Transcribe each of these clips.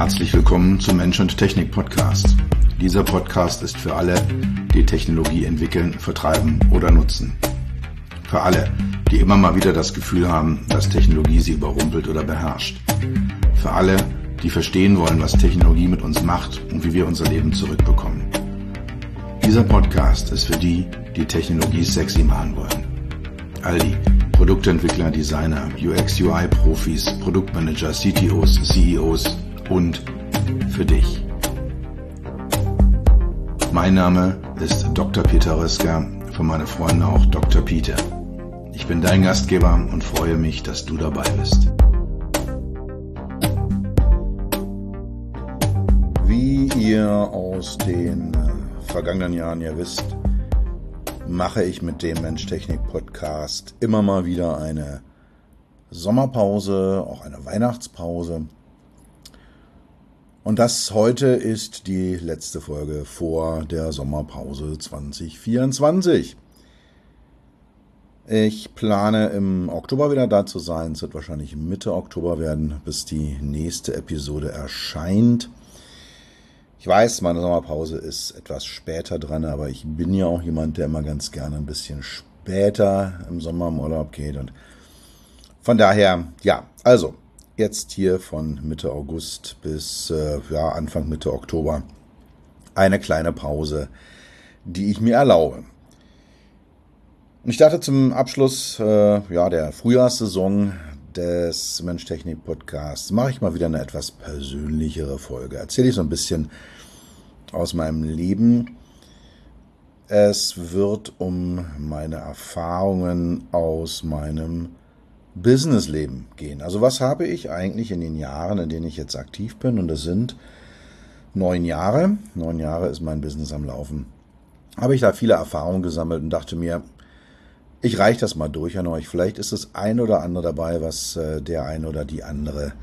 Herzlich willkommen zum Mensch und Technik Podcast. Dieser Podcast ist für alle, die Technologie entwickeln, vertreiben oder nutzen. Für alle, die immer mal wieder das Gefühl haben, dass Technologie sie überrumpelt oder beherrscht. Für alle, die verstehen wollen, was Technologie mit uns macht und wie wir unser Leben zurückbekommen. Dieser Podcast ist für die, die Technologie sexy machen wollen. All die Produktentwickler, Designer, UX-UI-Profis, Produktmanager, CTOs, CEOs und für dich. Mein Name ist Dr. Peter Röska, für meine Freunde auch Dr. Peter. Ich bin dein Gastgeber und freue mich, dass du dabei bist. Wie ihr aus den vergangenen Jahren ja wisst, mache ich mit dem Mensch-Technik-Podcast immer mal wieder eine Sommerpause, auch eine Weihnachtspause. Und das heute ist die letzte Folge vor der Sommerpause 2024. Ich plane im Oktober wieder da zu sein. Es wird wahrscheinlich Mitte Oktober werden, bis die nächste Episode erscheint. Ich weiß, meine Sommerpause ist etwas später dran, aber ich bin ja auch jemand, der immer ganz gerne ein bisschen später im Sommer im Urlaub geht. Und von daher, ja, also jetzt hier von Mitte August bis Anfang Mitte Oktober eine kleine Pause, die ich mir erlaube. Und ich dachte zum Abschluss der Frühjahrssaison des Mensch-Technik-Podcasts mache ich mal wieder eine etwas persönlichere Folge. Erzähle ich so ein bisschen aus meinem Leben. Es wird um meine Erfahrungen aus meinem Businessleben gehen. Also was habe ich eigentlich in den Jahren, in denen ich jetzt aktiv bin, und das sind 9 Jahre. 9 Jahre ist mein Business am Laufen. Habe ich da viele Erfahrungen gesammelt und dachte mir, ich reiche das mal durch an euch. Vielleicht ist das ein oder andere dabei, was der eine oder die andere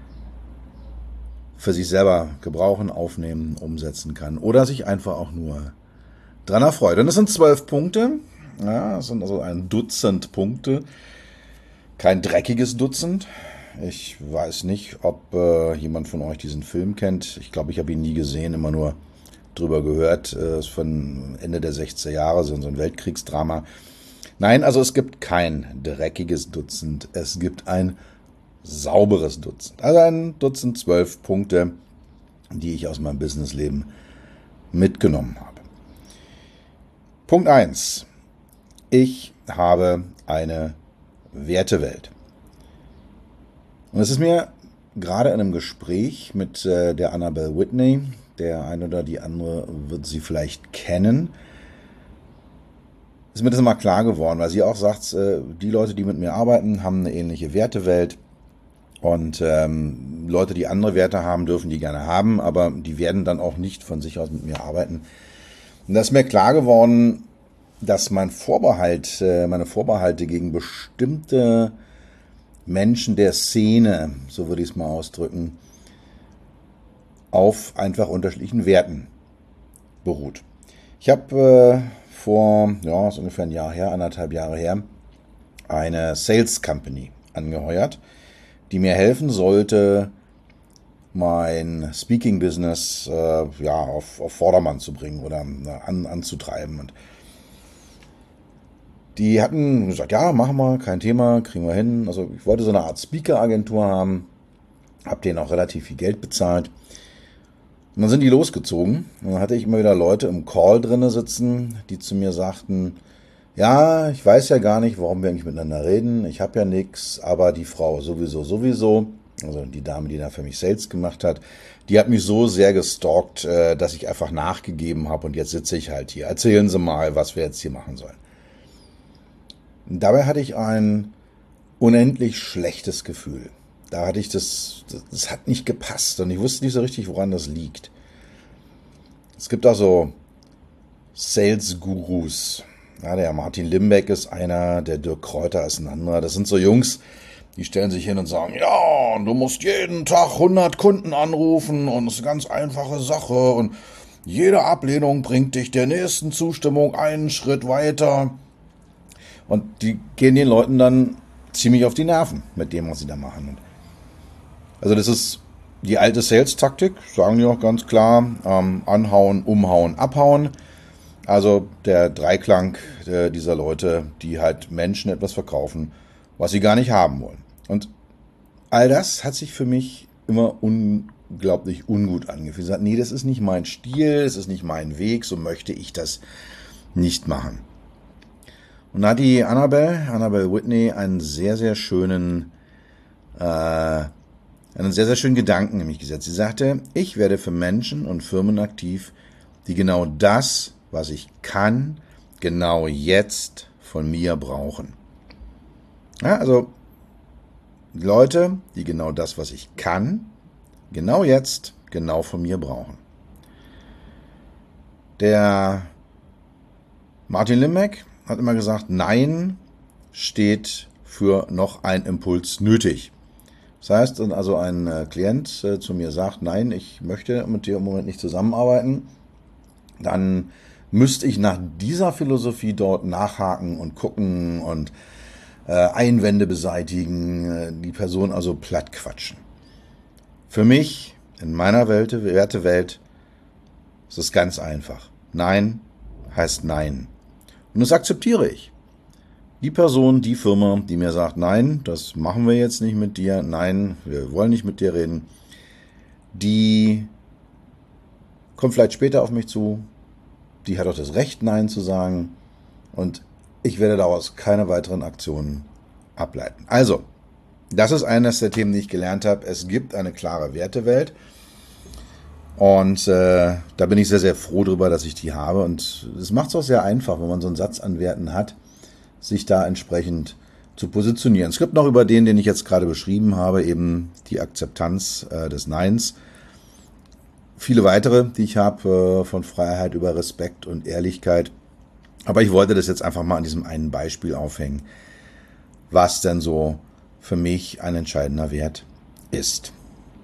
für sich selber gebrauchen, aufnehmen, umsetzen kann. Oder sich einfach auch nur dran erfreut. Und das sind 12 Punkte. Ja, das sind also ein Dutzend Punkte. Kein dreckiges Dutzend. Ich weiß nicht, ob jemand von euch diesen Film kennt. Ich glaube, ich habe ihn nie gesehen, immer nur drüber gehört. Ist von Ende der 60er Jahre, so ein Weltkriegsdrama. Nein, also es gibt kein dreckiges Dutzend, es gibt ein sauberes Dutzend. Also ein Dutzend 12 Punkte, die ich aus meinem Businessleben mitgenommen habe. Punkt 1. Ich habe eine Wertewelt. Und es ist mir gerade in einem Gespräch mit der Annabelle Whitney, der eine oder die andere wird sie vielleicht kennen, ist mir das mal klar geworden, weil sie auch sagt, die Leute, die mit mir arbeiten, haben eine ähnliche Wertewelt und Leute, die andere Werte haben, dürfen die gerne haben, aber die werden dann auch nicht von sich aus mit mir arbeiten. Und da ist mir klar geworden, dass meine Vorbehalte gegen bestimmte Menschen der Szene, so würde ich es mal ausdrücken, auf einfach unterschiedlichen Werten beruht. Ich habe ist ungefähr ein Jahr her, 1,5 Jahre her, eine Sales Company angeheuert, die mir helfen sollte, mein Speaking-Business auf Vordermann zu bringen oder anzutreiben. Und die hatten gesagt, ja, machen wir, kein Thema, kriegen wir hin. Also ich wollte so eine Art Speaker-Agentur haben, habe denen auch relativ viel Geld bezahlt. Und dann sind die losgezogen. Und dann hatte ich immer wieder Leute im Call drinne sitzen, die zu mir sagten, ja, ich weiß ja gar nicht, warum wir eigentlich miteinander reden. Ich habe ja nichts, aber die Frau sowieso, also die Dame, die da für mich Sales gemacht hat, die hat mich so sehr gestalkt, dass ich einfach nachgegeben habe und jetzt sitze ich halt hier. Erzählen Sie mal, was wir jetzt hier machen sollen. Und dabei hatte ich ein unendlich schlechtes Gefühl. Da hatte ich das hat nicht gepasst und ich wusste nicht so richtig, woran das liegt. Es gibt auch so Sales-Gurus. Ja, der Martin Limbeck ist einer, der Dirk Kräuter ist ein anderer. Das sind so Jungs, die stellen sich hin und sagen, ja, du musst jeden Tag 100 Kunden anrufen und das ist eine ganz einfache Sache und jede Ablehnung bringt dich der nächsten Zustimmung einen Schritt weiter. Und die gehen den Leuten dann ziemlich auf die Nerven mit dem, was sie da machen. Also das ist Die alte Sales-Taktik, sagen die auch ganz klar, anhauen, umhauen, abhauen. Also der Dreiklang dieser Leute, die halt Menschen etwas verkaufen, was sie gar nicht haben wollen. Und all das hat sich für mich immer unglaublich ungut angefühlt. Ich gesagt, nee, das ist nicht mein Stil, das ist nicht mein Weg, so möchte ich das nicht machen. Und da hat die Annabelle Whitney, einen sehr, sehr schönen Gedanken nämlich gesetzt. Sie sagte, ich werde für Menschen und Firmen aktiv, die genau das, was ich kann, genau jetzt von mir brauchen. Ja, also Leute, die genau das, was ich kann, genau jetzt, genau von mir brauchen. Der Martin Limbeck hat immer gesagt, Nein steht für noch ein Impuls nötig. Das heißt, wenn also ein Klient zu mir sagt, nein, ich möchte mit dir im Moment nicht zusammenarbeiten, dann müsste ich nach dieser Philosophie dort nachhaken und gucken und Einwände beseitigen, die Person also platt quatschen. Für mich, in meiner Wertewelt, ist es ganz einfach. Nein heißt Nein. Und das akzeptiere ich. Die Person, die Firma, die mir sagt, nein, das machen wir jetzt nicht mit dir, nein, wir wollen nicht mit dir reden, die kommt vielleicht später auf mich zu, die hat auch das Recht, Nein zu sagen, und ich werde daraus keine weiteren Aktionen ableiten. Also, das ist eines der Themen, die ich gelernt habe. Es gibt eine klare Wertewelt. Und da bin ich sehr, sehr froh drüber, dass ich die habe. Und es macht es auch sehr einfach, wenn man so einen Satz an Werten hat, sich da entsprechend zu positionieren. Es gibt noch über den ich jetzt gerade beschrieben habe, eben die Akzeptanz des Neins. Viele weitere, die ich habe, von Freiheit über Respekt und Ehrlichkeit. Aber ich wollte das jetzt einfach mal an diesem einen Beispiel aufhängen, was denn so für mich ein entscheidender Wert ist.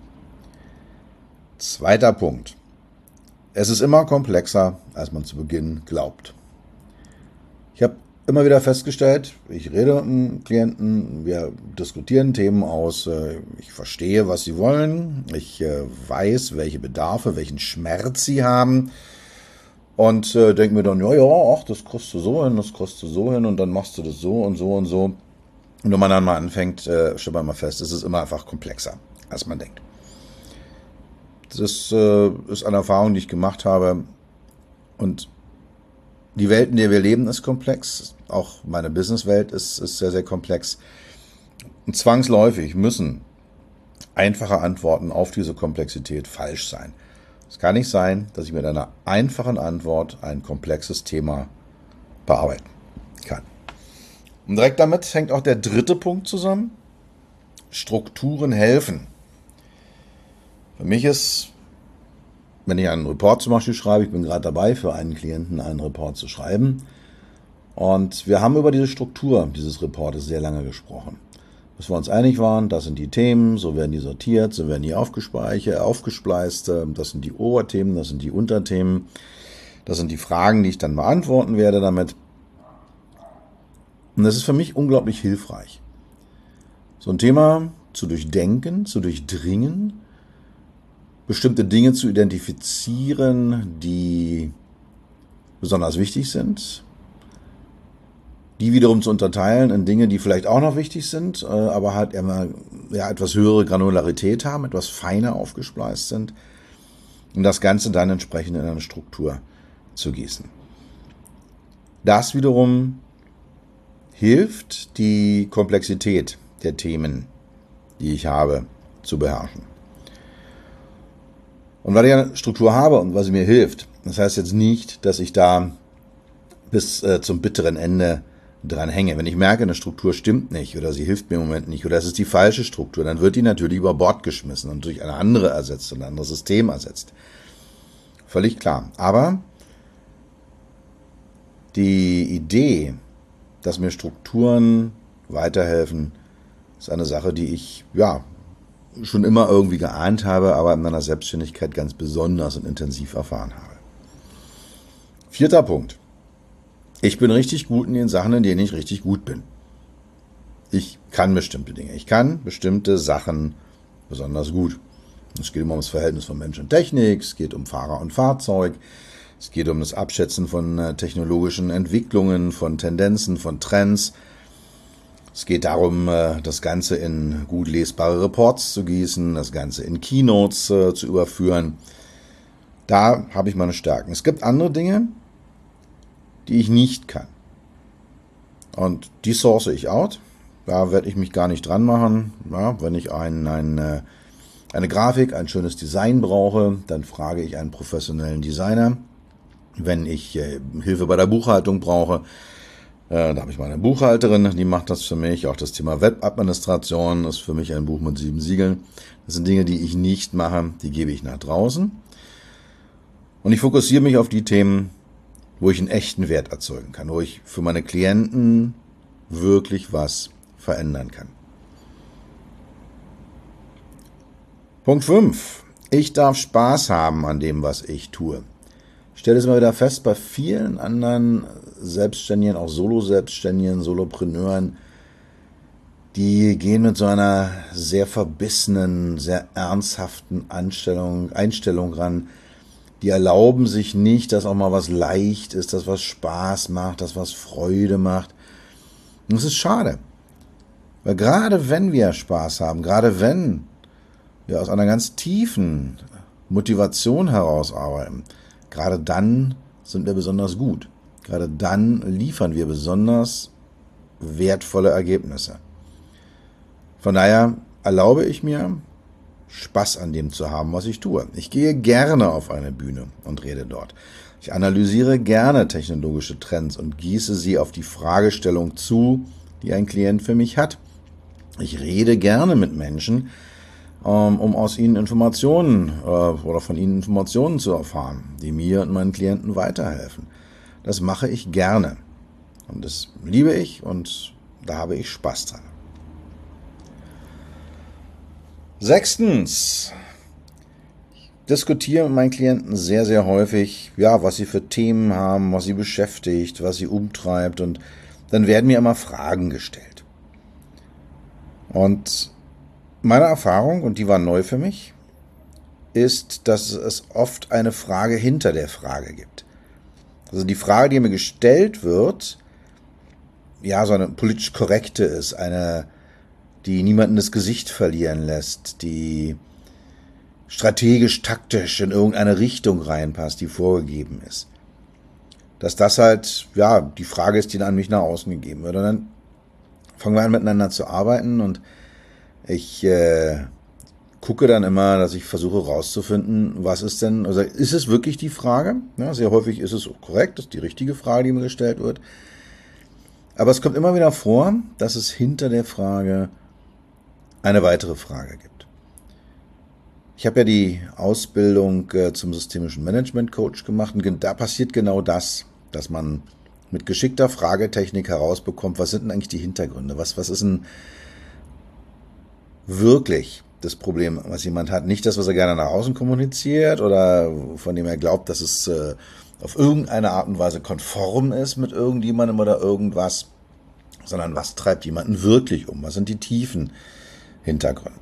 Zweiter Punkt. Es ist immer komplexer, als man zu Beginn glaubt. Ich habe immer wieder festgestellt, ich rede mit einem Klienten, wir diskutieren Themen aus, ich verstehe, was sie wollen, ich weiß, welche Bedarfe, welchen Schmerz sie haben und denke mir dann, ach, das kriegst du so hin, das kriegst du so hin und dann machst du das so und so und so. Und wenn man dann mal anfängt, stellt man mal fest, es ist immer einfach komplexer, als man denkt. Das ist eine Erfahrung, die ich gemacht habe. Und die Welt, in der wir leben, ist komplex. Auch meine Businesswelt ist sehr, sehr komplex. Und zwangsläufig müssen einfache Antworten auf diese Komplexität falsch sein. Es kann nicht sein, dass ich mit einer einfachen Antwort ein komplexes Thema bearbeiten kann. Und direkt damit hängt auch der dritte Punkt zusammen. Strukturen helfen. Für mich ist, wenn ich einen Report zum Beispiel schreibe, ich bin gerade dabei, für einen Klienten einen Report zu schreiben. Und wir haben über diese Struktur dieses Reportes sehr lange gesprochen. Bis wir uns einig waren, das sind die Themen, so werden die sortiert, so werden die aufgespleist, das sind die Oberthemen, das sind die Unterthemen, das sind die Fragen, die ich dann beantworten werde damit. Und das ist für mich unglaublich hilfreich. So ein Thema zu durchdenken, zu durchdringen, bestimmte Dinge zu identifizieren, die besonders wichtig sind, die wiederum zu unterteilen in Dinge, die vielleicht auch noch wichtig sind, aber halt immer etwas höhere Granularität haben, etwas feiner aufgespleist sind, und das Ganze dann entsprechend in eine Struktur zu gießen. Das wiederum hilft, die Komplexität der Themen, die ich habe, zu beherrschen. Und weil ich eine Struktur habe und was sie mir hilft, das heißt jetzt nicht, dass ich da bis zum bitteren Ende dran hänge. Wenn ich merke, eine Struktur stimmt nicht oder sie hilft mir im Moment nicht oder es ist die falsche Struktur, dann wird die natürlich über Bord geschmissen und durch eine andere ersetzt und ein anderes System ersetzt. Völlig klar. Aber die Idee, dass mir Strukturen weiterhelfen, ist eine Sache, die ich schon immer irgendwie geahnt habe, aber in meiner Selbstständigkeit ganz besonders und intensiv erfahren habe. Vierter Punkt. Ich bin richtig gut in den Sachen, in denen ich richtig gut bin. Ich kann bestimmte Dinge. Ich kann bestimmte Sachen besonders gut. Es geht immer um das Verhältnis von Mensch und Technik, es geht um Fahrer und Fahrzeug, es geht um das Abschätzen von technologischen Entwicklungen, von Tendenzen, von Trends. Es geht darum, das Ganze in gut lesbare Reports zu gießen, das Ganze in Keynotes zu überführen. Da habe ich meine Stärken. Es gibt andere Dinge, die ich nicht kann. Und die source ich out. Da werde ich mich gar nicht dran machen. Ja, wenn ich eine Grafik, ein schönes Design brauche, dann frage ich einen professionellen Designer. Wenn ich Hilfe bei der Buchhaltung brauche, da habe ich meine Buchhalterin, die macht das für mich. Auch das Thema Webadministration ist für mich ein Buch mit 7 Siegeln. Das sind Dinge, die ich nicht mache, die gebe ich nach draußen. Und ich fokussiere mich auf die Themen, wo ich einen echten Wert erzeugen kann, wo ich für meine Klienten wirklich was verändern kann. Punkt 5. Ich darf Spaß haben an dem, was ich tue. Ich stelle es immer wieder fest, bei vielen anderen Selbstständigen, auch Solo-Selbstständigen, Solopreneuren, die gehen mit so einer sehr verbissenen, sehr ernsthaften Einstellung ran. Die erlauben sich nicht, dass auch mal was leicht ist, dass was Spaß macht, dass was Freude macht. Und das ist schade. Weil gerade wenn wir Spaß haben, gerade wenn wir aus einer ganz tiefen Motivation herausarbeiten, gerade dann sind wir besonders gut. Gerade dann liefern wir besonders wertvolle Ergebnisse. Von daher erlaube ich mir, Spaß an dem zu haben, was ich tue. Ich gehe gerne auf eine Bühne und rede dort. Ich analysiere gerne technologische Trends und gieße sie auf die Fragestellung zu, die ein Klient für mich hat. Ich rede gerne mit Menschen, um aus ihnen Informationen oder von ihnen Informationen zu erfahren, die mir und meinen Klienten weiterhelfen. Das mache ich gerne. Und das liebe ich und da habe ich Spaß dran. 6. Ich diskutiere mit meinen Klienten sehr, sehr häufig, ja, was sie für Themen haben, was sie beschäftigt, was sie umtreibt, und dann werden mir immer Fragen gestellt. Und meine Erfahrung, und die war neu für mich, ist, dass es oft eine Frage hinter der Frage gibt. Also die Frage, die mir gestellt wird, ja, so eine politisch korrekte ist, eine, die niemanden das Gesicht verlieren lässt, die strategisch, taktisch in irgendeine Richtung reinpasst, die vorgegeben ist. Dass das halt, ja, die Frage ist, die dann an mich nach außen gegeben wird. Und dann fangen wir an, miteinander zu arbeiten, und ich gucke dann immer, dass ich versuche rauszufinden, was ist denn, also ist es wirklich die Frage? Ja, sehr häufig ist es korrekt, das ist die richtige Frage, die mir gestellt wird. Aber es kommt immer wieder vor, dass es hinter der Frage eine weitere Frage gibt. Ich habe ja die Ausbildung zum systemischen Management-Coach gemacht, und da passiert genau das, dass man mit geschickter Fragetechnik herausbekommt, was sind denn eigentlich die Hintergründe, was ist denn wirklich das Problem, was jemand hat. Nicht das, was er gerne nach außen kommuniziert oder von dem er glaubt, dass es auf irgendeine Art und Weise konform ist mit irgendjemandem oder irgendwas, sondern was treibt jemanden wirklich um, was sind die tiefen Hintergründe.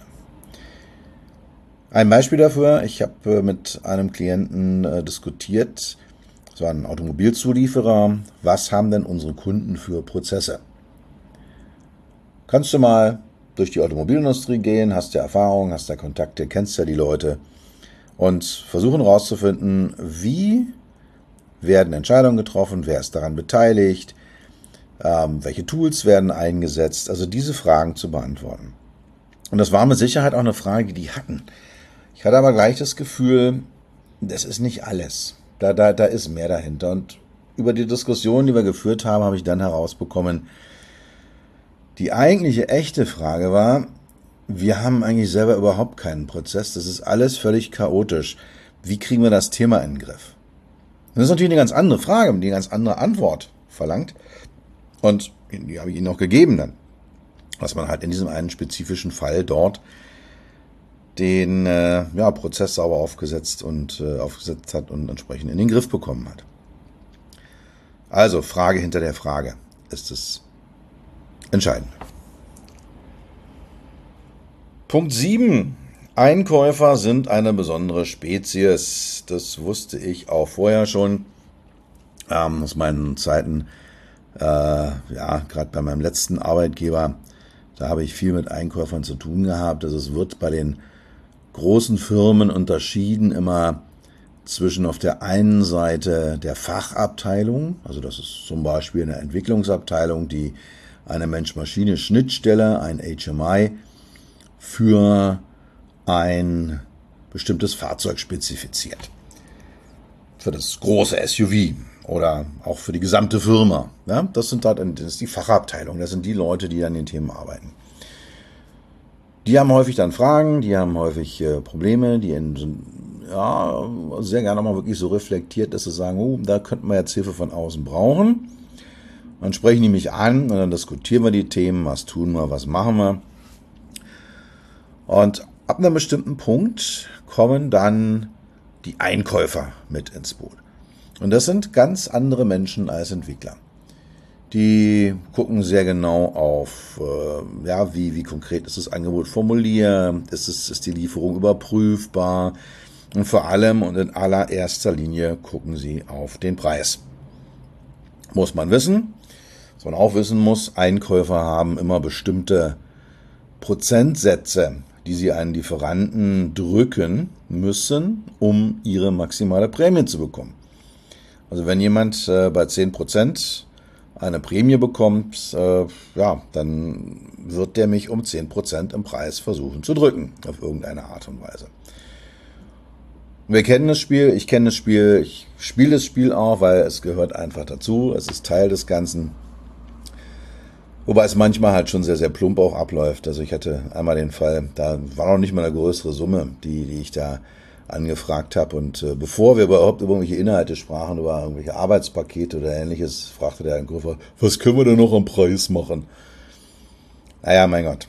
Ein Beispiel dafür, ich habe mit einem Klienten diskutiert, so ein Automobilzulieferer, was haben denn unsere Kunden für Prozesse? Kannst du mal durch die Automobilindustrie gehen, hast ja Erfahrung, hast ja Kontakte, kennst ja die Leute und versuchen herauszufinden, wie werden Entscheidungen getroffen, wer ist daran beteiligt, welche Tools werden eingesetzt, also diese Fragen zu beantworten. Und das war mit Sicherheit auch eine Frage, die die hatten. Ich hatte aber gleich das Gefühl, das ist nicht alles. Da ist mehr dahinter. Und über die Diskussion, die wir geführt haben, habe ich dann herausbekommen, die eigentliche echte Frage war, wir haben eigentlich selber überhaupt keinen Prozess. Das ist alles völlig chaotisch. Wie kriegen wir das Thema in den Griff? Und das ist natürlich eine ganz andere Frage, die eine ganz andere Antwort verlangt. Und die habe ich Ihnen auch gegeben dann. Was man halt in diesem einen spezifischen Fall dort den Prozess sauber aufgesetzt hat und entsprechend in den Griff bekommen hat. Also Frage hinter der Frage ist es entscheidend. Punkt 7. Einkäufer sind eine besondere Spezies. Das wusste ich auch vorher schon, aus meinen Zeiten, ja, gerade bei meinem letzten Arbeitgeber. Da habe ich viel mit Einkäufern zu tun gehabt. Also es wird bei den großen Firmen unterschieden immer zwischen auf der einen Seite der Fachabteilung, also das ist zum Beispiel eine Entwicklungsabteilung, die eine Mensch-Maschine-Schnittstelle, ein HMI, für ein bestimmtes Fahrzeug spezifiziert. Für das große SUV oder auch für die gesamte Firma. Ja, das ist die Fachabteilung, das sind die Leute, die an den Themen arbeiten. Die haben häufig dann Fragen, die haben häufig Probleme, die sind ja, sehr gerne mal wirklich so reflektiert, dass sie sagen, oh, da könnten wir jetzt Hilfe von außen brauchen. Dann sprechen die mich an und dann diskutieren wir die Themen, was tun wir, was machen wir. Und ab einem bestimmten Punkt kommen dann die Einkäufer mit ins Boot. Und das sind ganz andere Menschen als Entwickler. Die gucken sehr genau auf, ja, wie konkret ist das Angebot formuliert, ist die Lieferung überprüfbar und vor allem und in allererster Linie gucken sie auf den Preis. Muss man wissen. Was man auch wissen muss, Einkäufer haben immer bestimmte Prozentsätze, die sie an Lieferanten drücken müssen, um ihre maximale Prämie zu bekommen. Also wenn jemand bei 10% eine Prämie bekommt, ja, dann wird der mich um 10% im Preis versuchen zu drücken, auf irgendeine Art und Weise. Wir kennen das Spiel, ich kenne das Spiel, ich spiele das Spiel auch, weil es gehört einfach dazu, es ist Teil des Ganzen. Wobei es manchmal halt schon sehr, sehr plump auch abläuft. Also ich hatte einmal den Fall, da war noch nicht mal eine größere Summe, die ich da angefragt habe. Und bevor wir überhaupt über irgendwelche Inhalte sprachen, über irgendwelche Arbeitspakete oder Ähnliches, fragte der Einkäufer, was können wir denn noch am Preis machen? Naja, mein Gott.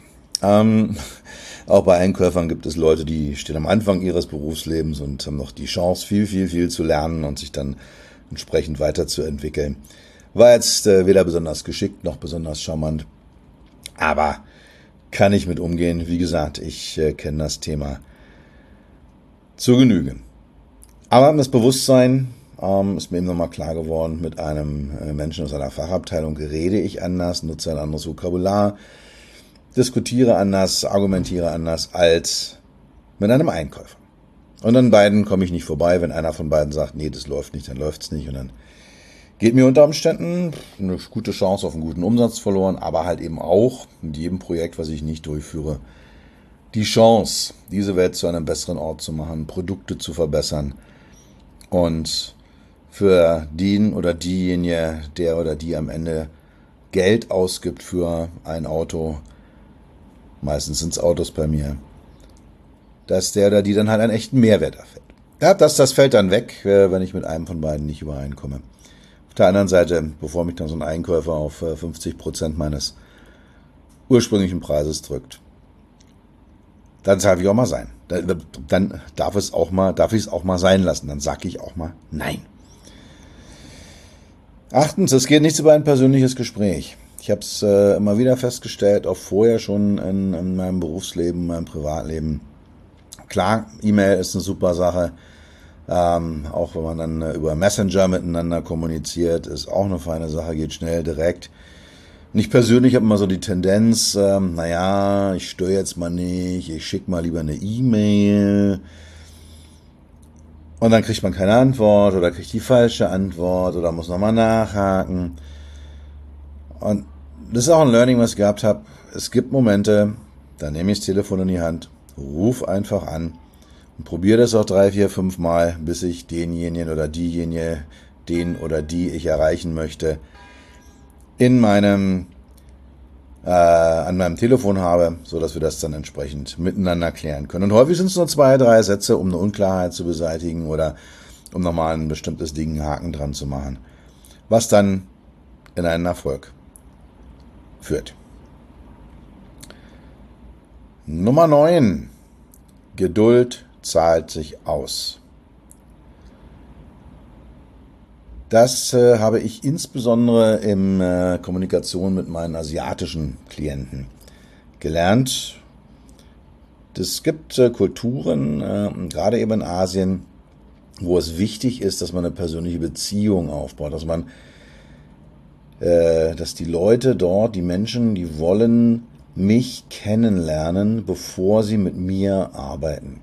Auch bei Einkäufern gibt es Leute, die stehen am Anfang ihres Berufslebens und haben noch die Chance, viel zu lernen und sich dann entsprechend weiterzuentwickeln. War jetzt weder besonders geschickt noch besonders charmant, aber kann ich mit umgehen. Wie gesagt, ich kenne das Thema zur Genüge. Aber das Bewusstsein ist mir eben nochmal klar geworden, mit einem Menschen aus einer Fachabteilung rede ich anders, nutze ein anderes Vokabular, diskutiere anders, argumentiere anders als mit einem Einkäufer. Und an beiden komme ich nicht vorbei. Wenn einer von beiden sagt, nee, das läuft nicht, dann läuft es nicht. Und dann geht mir unter Umständen eine gute Chance auf einen guten Umsatz verloren, aber halt eben auch mit jedem Projekt, was ich nicht durchführe, die Chance, diese Welt zu einem besseren Ort zu machen, Produkte zu verbessern und für den oder diejenige, der oder die am Ende Geld ausgibt für ein Auto, meistens sind es Autos bei mir, dass der oder die dann halt einen echten Mehrwert erfährt. Ja, das fällt dann weg, wenn ich mit einem von beiden nicht übereinkomme. Auf der anderen Seite, bevor mich dann so ein Einkäufer auf 50% meines ursprünglichen Preises drückt, dann sage ich auch mal sein. Dann darf ich es auch mal sein lassen. Dann sage ich auch mal nein. Achtens, es geht nichts über ein persönliches Gespräch. Ich habe es immer wieder festgestellt, auch vorher schon in meinem Berufsleben, in meinem Privatleben. Klar, E-Mail ist eine super Sache. Auch wenn man dann über Messenger miteinander kommuniziert, ist auch eine feine Sache, geht schnell, direkt. Und ich persönlich habe immer so die Tendenz, naja, ich störe jetzt mal nicht, ich schicke mal lieber eine E-Mail. Und dann kriegt man keine Antwort oder kriegt die falsche Antwort oder muss nochmal nachhaken. Und das ist auch ein Learning, was ich gehabt habe. Es gibt Momente, da nehme ich das Telefon in die Hand, ruf einfach an und probiere das auch 3, 4, 5 Mal, bis ich denjenigen oder diejenige, den oder die ich erreichen möchte, an meinem Telefon habe, so dass wir das dann entsprechend miteinander klären können. Und häufig sind es nur 2, 3 Sätze, um eine Unklarheit zu beseitigen oder um nochmal ein bestimmtes Ding einen Haken dran zu machen, was dann in einen Erfolg führt. Nummer 9. Geduld zahlt sich aus. Das habe ich insbesondere in Kommunikation mit meinen asiatischen Klienten gelernt. Es gibt Kulturen, gerade eben in Asien, wo es wichtig ist, dass man eine persönliche Beziehung aufbaut, dass die Leute dort, die Menschen, die wollen mich kennenlernen, bevor sie mit mir arbeiten.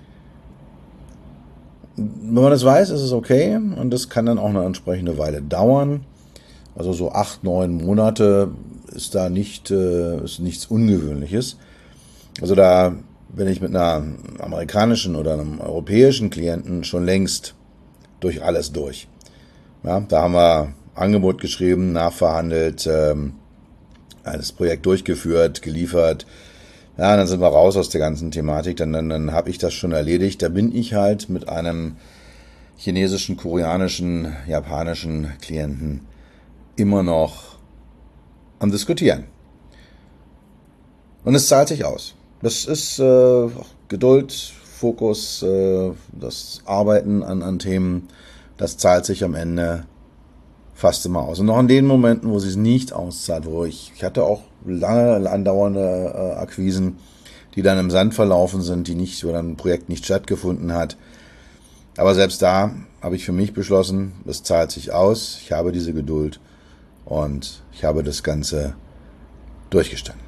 Wenn man das weiß, ist es okay und das kann dann auch eine entsprechende Weile dauern. Also so 8, 9 Monate ist da ist nichts Ungewöhnliches. Also da bin ich mit einer amerikanischen oder einem europäischen Klienten schon längst durch alles durch. Ja, da haben wir Angebot geschrieben, nachverhandelt, das Projekt durchgeführt, geliefert. Ja, dann sind wir raus aus der ganzen Thematik. Dann habe ich das schon erledigt. Da bin ich halt mit einem chinesischen, koreanischen, japanischen Klienten immer noch am Diskutieren. Und es zahlt sich aus. Das ist Geduld, Fokus, das Arbeiten an Themen, das zahlt sich am Ende fast immer aus. Und noch in den Momenten, wo sie es nicht auszahlt, wo ich hatte auch lange andauernde Akquisen, die dann im Sand verlaufen sind, wo dann ein Projekt nicht stattgefunden hat. Aber selbst da habe ich für mich beschlossen, es zahlt sich aus, ich habe diese Geduld und ich habe das Ganze durchgestanden.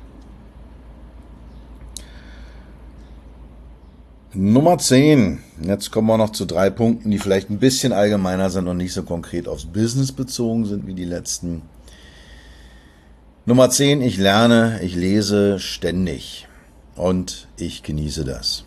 Nummer 10. Jetzt kommen wir noch zu 3 Punkten, die vielleicht ein bisschen allgemeiner sind und nicht so konkret aufs Business bezogen sind wie die letzten. Nummer 10. Ich lerne, ich lese ständig und ich genieße das.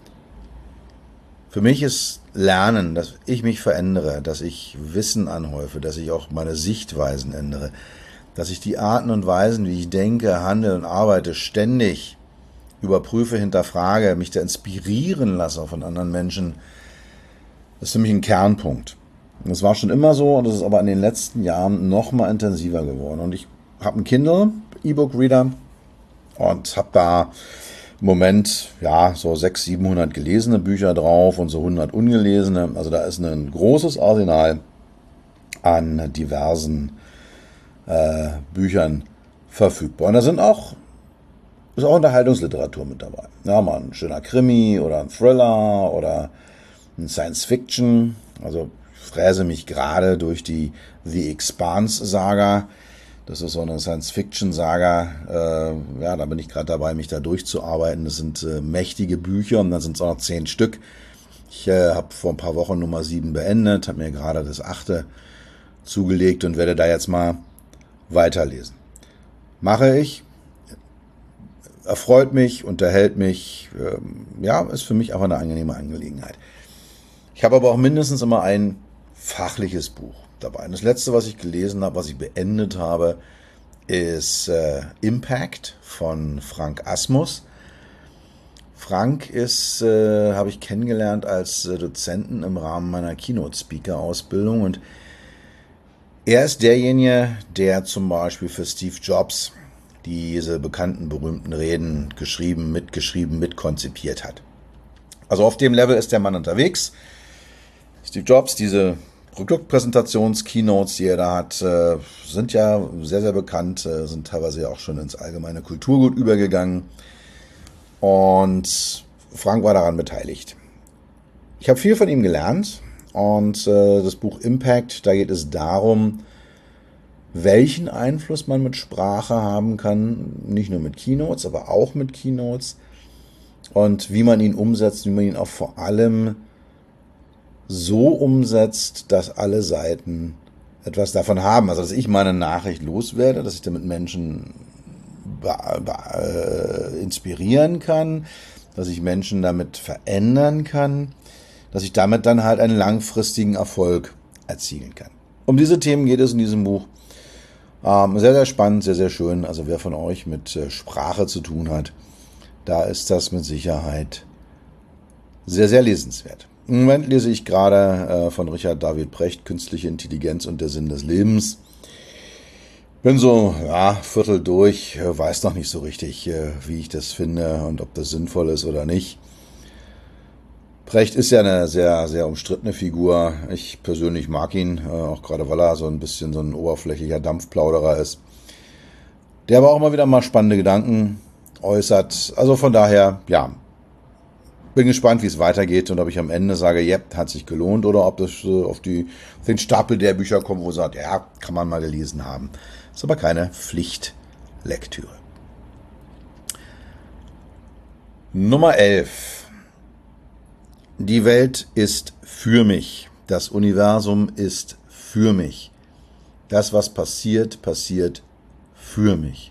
Für mich ist Lernen, dass ich mich verändere, dass ich Wissen anhäufe, dass ich auch meine Sichtweisen ändere, dass ich die Arten und Weisen, wie ich denke, handle und arbeite, ständig überprüfe, hinterfrage, mich da inspirieren lasse von anderen Menschen, das ist für mich ein Kernpunkt. Und das war schon immer so und das ist aber in den letzten Jahren noch mal intensiver geworden. Und ich habe einen Kindle E-Book-Reader und habe da im Moment ja so 600, 700 gelesene Bücher drauf und so 100 ungelesene. Also da ist ein großes Arsenal an diversen Büchern verfügbar. Und da ist auch Unterhaltungsliteratur mit dabei. Ja, mal ein schöner Krimi oder ein Thriller oder ein Science-Fiction. Also ich fräse mich gerade durch die The Expanse-Saga. Das ist so eine Science-Fiction-Saga. Ja, da bin ich gerade dabei, mich da durchzuarbeiten. Das sind mächtige Bücher und dann sind es auch noch 10 Stück. Ich habe vor ein paar Wochen Nummer 7 beendet, habe mir gerade das 8. zugelegt und werde da jetzt mal weiterlesen. Mache ich. Erfreut mich, unterhält mich, ja, ist für mich einfach eine angenehme Angelegenheit. Ich habe aber auch mindestens immer ein fachliches Buch dabei. Und das letzte, was ich gelesen habe, was ich beendet habe, ist Impact von Frank Asmus. Frank habe ich kennengelernt als Dozenten im Rahmen meiner Keynote-Speaker-Ausbildung und er ist derjenige, der zum Beispiel für Steve Jobs diese bekannten, berühmten Reden mitgeschrieben, mitkonzipiert hat. Also auf dem Level ist der Mann unterwegs. Steve Jobs, diese Produktpräsentations-Keynotes, die er da hat, sind ja sehr, sehr bekannt, sind teilweise ja auch schon ins allgemeine Kulturgut übergegangen. Und Frank war daran beteiligt. Ich habe viel von ihm gelernt und das Buch Impact, da geht es darum, welchen Einfluss man mit Sprache haben kann, nicht nur mit Keynotes, aber auch mit Keynotes und wie man ihn umsetzt, wie man ihn auch vor allem so umsetzt, dass alle Seiten etwas davon haben. Also dass ich meine Nachricht loswerde, dass ich damit Menschen inspirieren kann, dass ich Menschen damit verändern kann, dass ich damit dann halt einen langfristigen Erfolg erzielen kann. Um diese Themen geht es in diesem Buch. Sehr, sehr spannend, sehr, sehr schön. Also wer von euch mit Sprache zu tun hat, da ist das mit Sicherheit sehr, sehr lesenswert. Im Moment lese ich gerade von Richard David Precht Künstliche Intelligenz und der Sinn des Lebens. Bin so, ja, Viertel durch, weiß noch nicht so richtig, wie ich das finde und ob das sinnvoll ist oder nicht. Precht ist ja eine sehr, sehr umstrittene Figur. Ich persönlich mag ihn, auch gerade weil er so ein bisschen so ein oberflächlicher Dampfplauderer ist. Der aber auch immer wieder mal spannende Gedanken äußert. Also von daher, ja, Bin gespannt, wie es weitergeht und ob ich am Ende sage, yep, hat sich gelohnt, oder ob das auf den Stapel der Bücher kommt, wo sagt, ja, kann man mal gelesen haben. Ist aber keine Pflichtlektüre. Nummer 11. Die Welt ist für mich. Das Universum ist für mich. Das, was passiert, passiert für mich.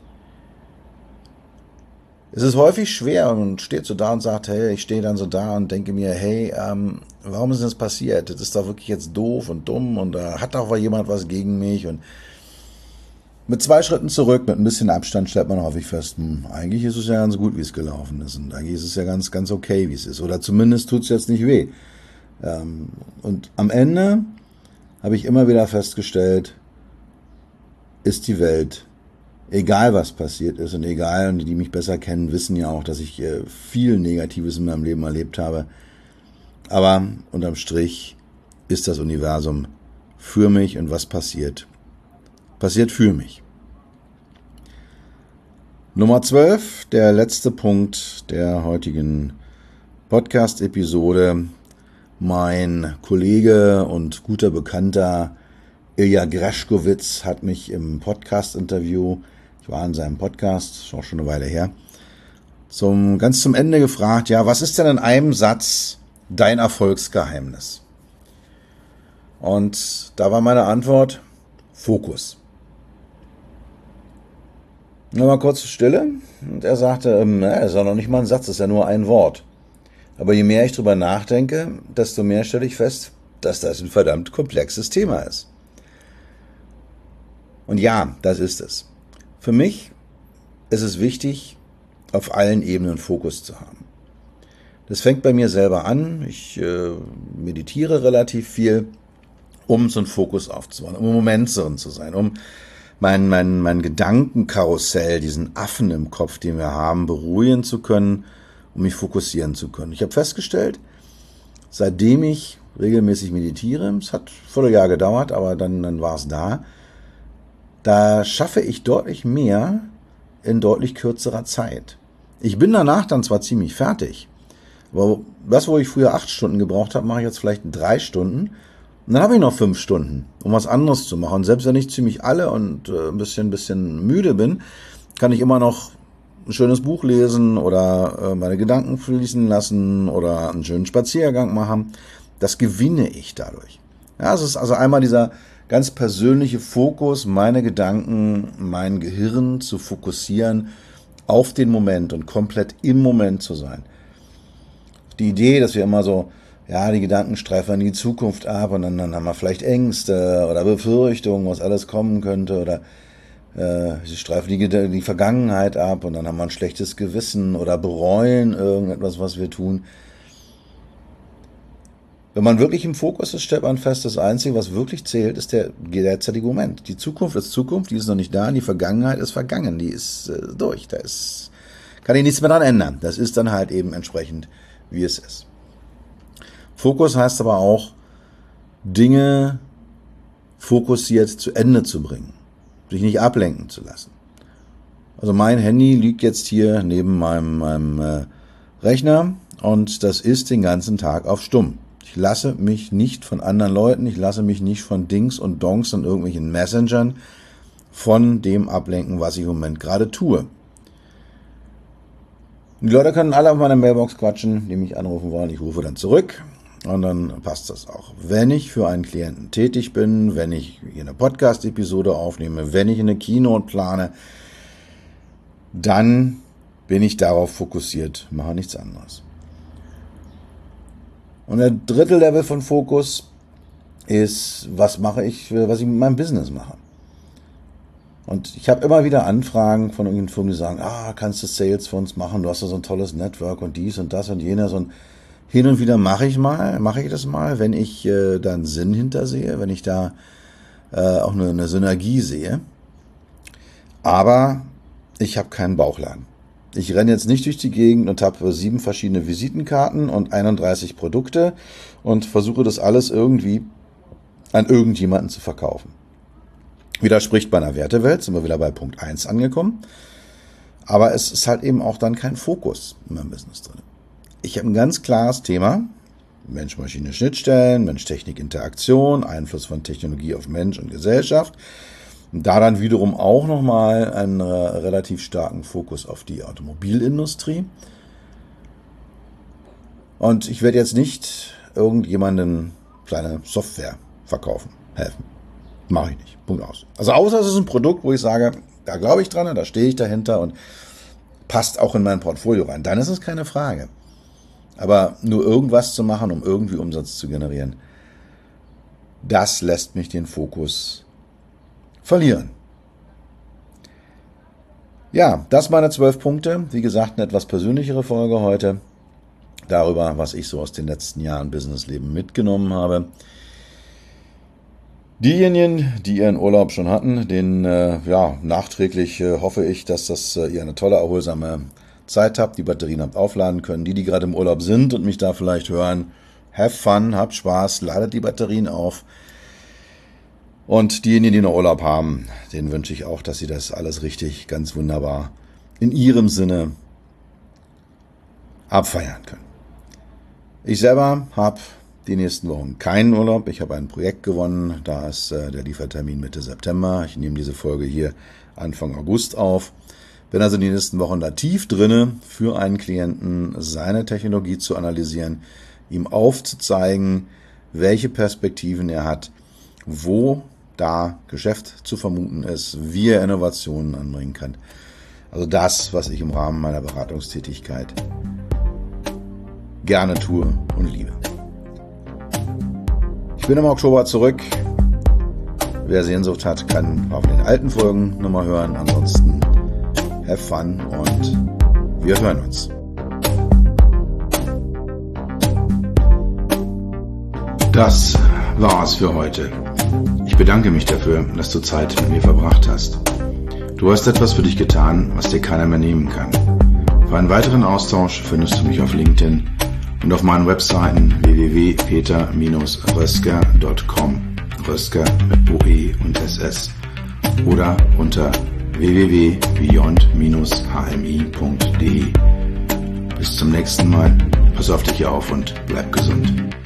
Es ist häufig schwer und steht so da und sagt, hey, ich stehe dann so da und denke mir, hey, warum ist das passiert? Das ist doch wirklich jetzt doof und dumm und da hat doch jemand was gegen mich. Und mit 2 Schritten zurück, mit ein bisschen Abstand, stellt man häufig fest, eigentlich ist es ja ganz gut, wie es gelaufen ist. Und eigentlich ist es ja ganz, ganz okay, wie es ist. Oder zumindest tut es jetzt nicht weh. Und am Ende habe ich immer wieder festgestellt, ist die Welt, egal was passiert ist und egal, und die mich besser kennen, wissen ja auch, dass ich viel Negatives in meinem Leben erlebt habe. Aber unterm Strich ist das Universum für mich, und was passiert, passiert für mich. Nummer 12, der letzte Punkt der heutigen Podcast-Episode. Mein Kollege und guter Bekannter Ilja Greschkowitz hat mich im Podcast-Interview, ich war in seinem Podcast, ist auch schon eine Weile her, ganz zum Ende gefragt, ja, was ist denn in einem Satz dein Erfolgsgeheimnis? Und da war meine Antwort, Fokus. Nochmal kurz Stille, und er sagte, das ist ja noch nicht mal ein Satz, das ist ja nur ein Wort. Aber je mehr ich drüber nachdenke, desto mehr stelle ich fest, dass das ein verdammt komplexes Thema ist. Und ja, das ist es. Für mich ist es wichtig, auf allen Ebenen Fokus zu haben. Das fängt bei mir selber an. Ich meditiere relativ viel, um so einen Fokus aufzubauen, um im Moment drin zu sein, um mein Gedankenkarussell, diesen Affen im Kopf, den wir haben, beruhigen zu können, um mich fokussieren zu können. Ich habe festgestellt, seitdem ich regelmäßig meditiere, es hat ein Vierteljahr gedauert, aber dann war es da schaffe ich deutlich mehr in deutlich kürzerer Zeit. Ich bin danach dann zwar ziemlich fertig, aber das, wo ich früher 8 Stunden gebraucht habe, mache ich jetzt vielleicht in 3 Stunden. Und dann habe ich noch 5 Stunden, um was anderes zu machen. Und selbst wenn ich ziemlich alle und ein bisschen müde bin, kann ich immer noch ein schönes Buch lesen oder meine Gedanken fließen lassen oder einen schönen Spaziergang machen. Das gewinne ich dadurch. Ja, es ist also einmal dieser ganz persönliche Fokus, meine Gedanken, mein Gehirn zu fokussieren auf den Moment und komplett im Moment zu sein. Die Idee, dass wir immer so, ja, die Gedanken streifen in die Zukunft ab und dann haben wir vielleicht Ängste oder Befürchtungen, was alles kommen könnte, oder sie streifen die Vergangenheit ab und dann haben wir ein schlechtes Gewissen oder bereuen irgendetwas, was wir tun. Wenn man wirklich im Fokus ist, stellt man fest, das Einzige, was wirklich zählt, ist der derzeitige Moment. Die Zukunft ist Zukunft, die ist noch nicht da, und die Vergangenheit ist vergangen, die ist durch. Kann ich nichts mehr daran ändern. Das ist dann halt eben entsprechend, wie es ist. Fokus heißt aber auch, Dinge fokussiert zu Ende zu bringen, sich nicht ablenken zu lassen. Also mein Handy liegt jetzt hier neben meinem Rechner und das ist den ganzen Tag auf Stumm. Ich lasse mich nicht von anderen Leuten, ich lasse mich nicht von Dings und Donks und irgendwelchen Messengern von dem ablenken, was ich im Moment gerade tue. Die Leute können alle auf meiner Mailbox quatschen, die mich anrufen wollen. Ich rufe dann zurück und dann passt das auch. Wenn ich für einen Klienten tätig bin, wenn ich hier eine Podcast-Episode aufnehme, wenn ich eine Keynote plane, dann bin ich darauf fokussiert, mache nichts anderes. Und der dritte Level von Fokus ist, was ich mit meinem Business mache. Und ich habe immer wieder Anfragen von irgendwelchen Firmen, die sagen, kannst du Sales für uns machen, du hast ja so ein tolles Network und dies und das und jenes. Und hin und wieder mache ich das mal, wenn ich da einen Sinn hintersehe, wenn ich da auch eine Synergie sehe. Aber ich habe keinen Bauchladen. Ich renne jetzt nicht durch die Gegend und habe 7 verschiedene Visitenkarten und 31 Produkte und versuche das alles irgendwie an irgendjemanden zu verkaufen. Widerspricht meiner Wertewelt, sind wir wieder bei Punkt 1 angekommen. Aber es ist halt eben auch dann kein Fokus in meinem Business drin. ich habe ein ganz klares Thema. Mensch-Maschine-Schnittstellen, Mensch-Technik-Interaktion, Einfluss von Technologie auf Mensch und Gesellschaft. Und da dann wiederum auch nochmal einen relativ starken Fokus auf die Automobilindustrie. Und ich werde jetzt nicht irgendjemandem kleine Software verkaufen, helfen. Mache ich nicht. Punkt aus. Also außer es ist ein Produkt, wo ich sage, da glaube ich dran, da stehe ich dahinter und passt auch in mein Portfolio rein. Dann ist es keine Frage. Aber nur irgendwas zu machen, um irgendwie Umsatz zu generieren, das lässt mich den Fokus verlieren. Ja, das meine 12 Punkte. Wie gesagt, eine etwas persönlichere Folge heute. Darüber, was ich so aus den letzten Jahren Businessleben mitgenommen habe. Diejenigen, die ihren Urlaub schon hatten, denen nachträglich hoffe ich, dass ihr eine tolle, erholsame Zeit habt, die Batterien habt aufladen können. Die gerade im Urlaub sind und mich da vielleicht hören, have fun, habt Spaß, ladet die Batterien auf. Und diejenigen, die noch Urlaub haben, denen wünsche ich auch, dass sie das alles richtig, ganz wunderbar in ihrem Sinne abfeiern können. Ich selber habe die nächsten Wochen keinen Urlaub. Ich habe ein Projekt gewonnen. Da ist der Liefertermin Mitte September. Ich nehme diese Folge hier Anfang August auf. Bin also die nächsten Wochen da tief drinne, für einen Klienten seine Technologie zu analysieren, ihm aufzuzeigen, welche Perspektiven er hat, wo da Geschäft zu vermuten ist, wie er Innovationen anbringen kann. Also das, was ich im Rahmen meiner Beratungstätigkeit gerne tue und liebe. Ich bin im Oktober zurück. Wer Sehnsucht hat, kann auf den alten Folgen nochmal hören. Ansonsten have fun und wir hören uns. Das war's für heute. Ich bedanke mich dafür, dass du Zeit mit mir verbracht hast. Du hast etwas für dich getan, was dir keiner mehr nehmen kann. Für einen weiteren Austausch findest du mich auf LinkedIn und auf meinen Webseiten www.peter-rösker.com, Rösker mit OE und SS, oder unter www.beyond-hmi.de. Bis zum nächsten Mal, pass auf dich auf und bleib gesund.